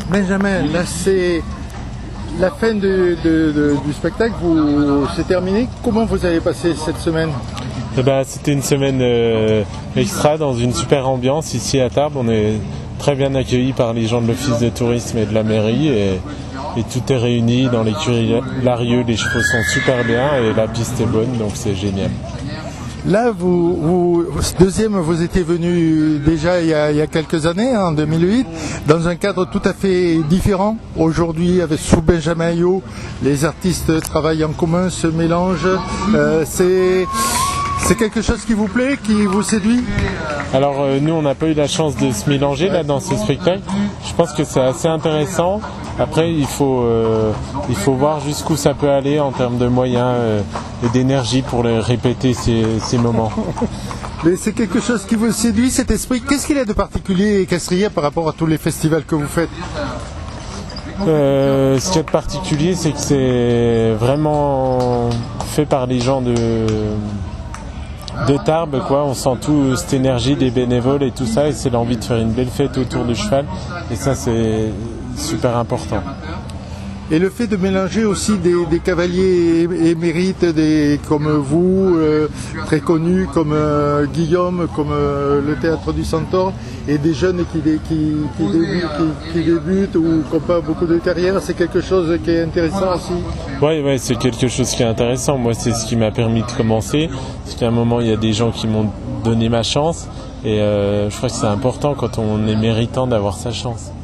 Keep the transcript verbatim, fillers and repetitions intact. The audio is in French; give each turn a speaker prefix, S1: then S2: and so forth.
S1: Benjamin, là c'est la fin de, de, de, du spectacle, vous, c'est terminé. Comment vous avez passé cette semaine?
S2: Eh ben, c'était une semaine euh, extra dans une super ambiance ici à Tarbes. On est très bien accueillis par les gens de l'office de tourisme et de la mairie et, et tout est réuni dans l'écurie Larieux. Les chevaux sont super bien et la piste est bonne, donc c'est génial.
S1: Là, vous, vous, deuxième, vous étiez venu déjà il y a, il y a quelques années, en deux mille huit, dans un cadre tout à fait différent. Aujourd'hui, avec sous Benjamin Ayot, les artistes travaillent en commun, se mélangent. Euh, c'est, c'est quelque chose qui vous plaît, qui vous séduit?
S2: Alors euh, nous, on n'a pas eu la chance de se mélanger là dans ce spectacle. Je pense que c'est assez intéressant. Après, il faut, euh, il faut voir jusqu'où ça peut aller en termes de moyens euh, et d'énergie pour les répéter ces, ces moments.
S1: Mais c'est quelque chose qui vous séduit, cet esprit. Qu'est-ce qu'il y a de particulier Castrier par rapport à tous les festivals que vous faites?
S2: euh, Ce qu'il y a de particulier, c'est que c'est vraiment fait par les gens de... de Tarbes, quoi. On sent tout cette énergie des bénévoles et tout ça, et c'est l'envie de faire une belle fête autour du cheval, et ça c'est super important.
S1: Et le fait de mélanger aussi des, des cavaliers émérites, des, comme vous, euh, très connus, comme euh, Guillaume, comme euh, le Théâtre du Centaure, et des jeunes qui, qui, qui, débutent, qui, qui débutent ou qui n'ont pas beaucoup de carrière, c'est quelque chose qui est intéressant aussi.
S2: Oui, ouais, c'est quelque chose qui est intéressant. Moi, c'est ce qui m'a permis de commencer. Parce qu'à un moment, il y a des gens qui m'ont donné ma chance. Et euh, je crois que c'est important quand on est méritant d'avoir sa chance.